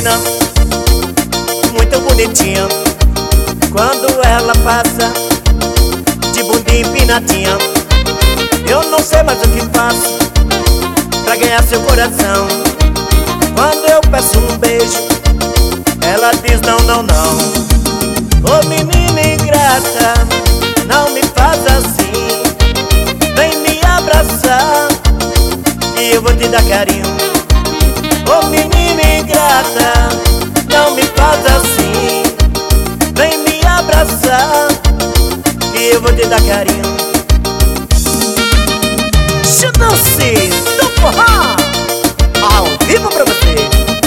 menina muito bonitinha. Quando ela passa de bunda empinadinha, eu não sei mais o que faço pra ganhar seu coração. Quando eu peço um beijo, ela diz não, não, não. Ô menina ingrata, não me faz assim. Vem me abraçar e eu vou te dar carinho. Ô menina ingrata, não me faz assim. Vem me abraçar e eu vou te dar carinho. Chance do forró ao vivo pra você.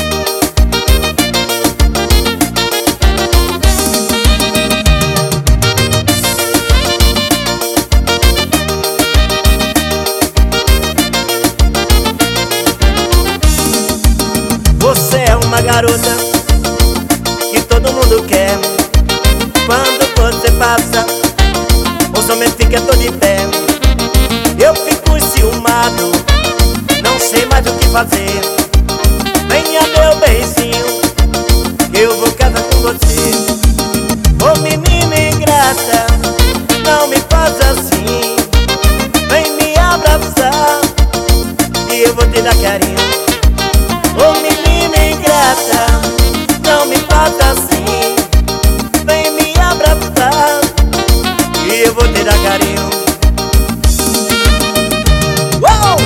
Você é uma garota que todo mundo quer. Quando você passa, os homens ficam todo de pé. Eu fico enciumado, não sei mais o que fazer. Venha meu beijinho, que eu vou casar com você. Ô menina ingrata, não me faz assim. Vem me abraçar e eu vou te dar carinho. Ô menina ingrata, não me faz assim. Vem me abraçar e eu vou te dar carinho. Uou!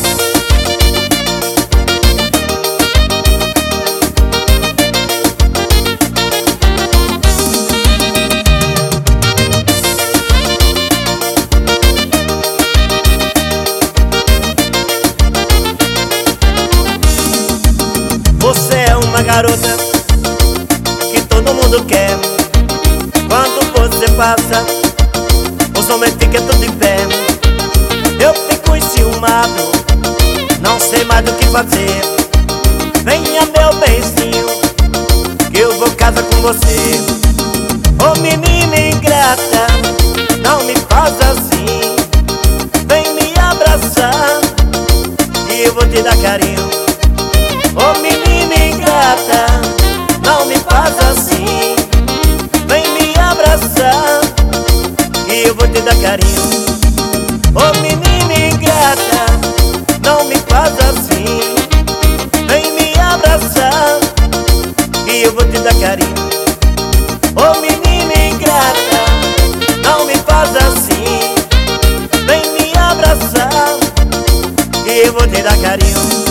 Você é uma garota que todo mundo quer. Quando você passa, os homens ficam tudo em pé. Eu fico enciumado, não sei mais o que fazer. Venha meu beijinho, que eu vou casar com você. Ô menina ingrata, não me faz assim. Vem me abraçar e eu vou te dar carinho. Ô menina ingrata, não me faz assim. Vem me abraçar e eu vou te dar carinho. Ô menina ingrata, não me faz assim. Vem me abraçar e eu vou te dar carinho. Ô menina ingrata, não me faz assim. Vem me abraçar e eu vou te dar carinho.